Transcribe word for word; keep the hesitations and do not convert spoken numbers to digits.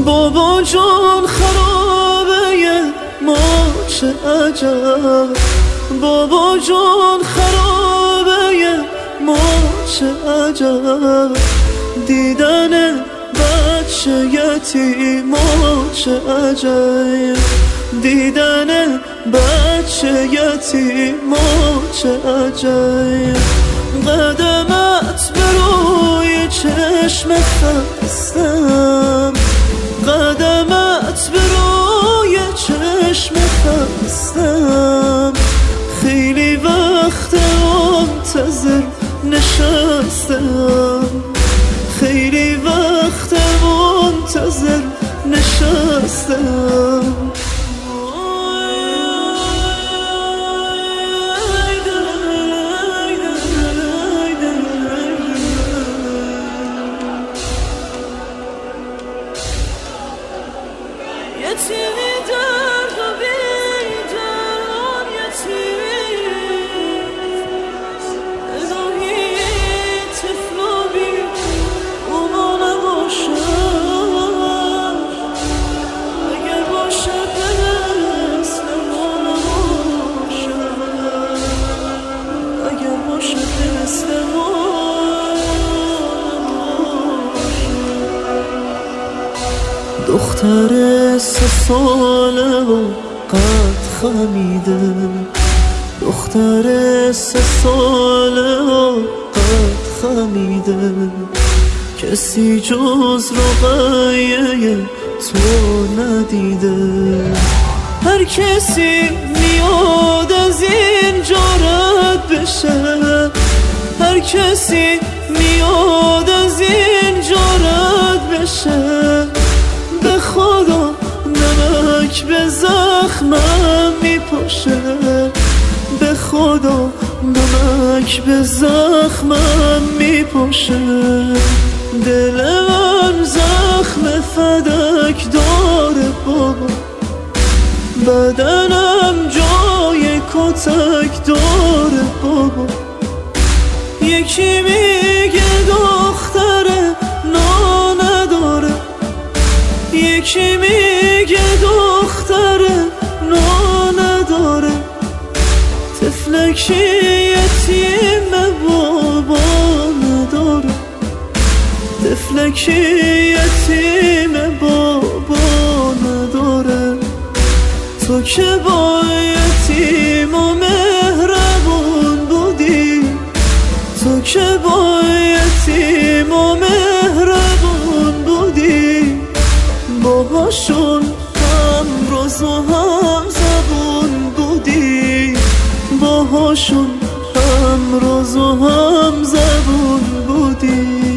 بابا جون خرابه ما چه عجب، بابا جون خرابه ما چه عجب، دیدن بچه یتیما چه عجب، دیدن بچه یتیما چه عجب، قدمت به روی چشم خستم، قدمت به روی چشم خستم، خیلی وقت منتظر نشستم، خیلی وقت منتظر نشستم. یتیمی درد و بیدرمان، یتیمی الهی طفل و بی اوما نباشد، اگر باشد مثل ما نباشد، اگر باشد مثل ما. دختر سه ساله و قد خمیده، دختر سه ساله و قد خمیده، کسی جز رقیه تو ندیده، هر کسی میاد از اینجا رد بشه، هر کسی میاد از اینجا رد بشه، به خدا نمک به زخمم میپاشه، به خدا نمک به زخمم میپاشه، دل من زخم فدک داره بابا، بدنم جای کتک داره بابا، یکی میگه دختره نا نداره، یکی میگه دختره نا نداره، طفلکی یتیم بابا نداره، طفلکی یتیم بابا نداره، تو که با یتیم و مهربون بودی، تو که با یتیم و مهربون بودی، باهاشون هم روز و هم زبون بودی، باهاشون هم روز و هم زبون بودی.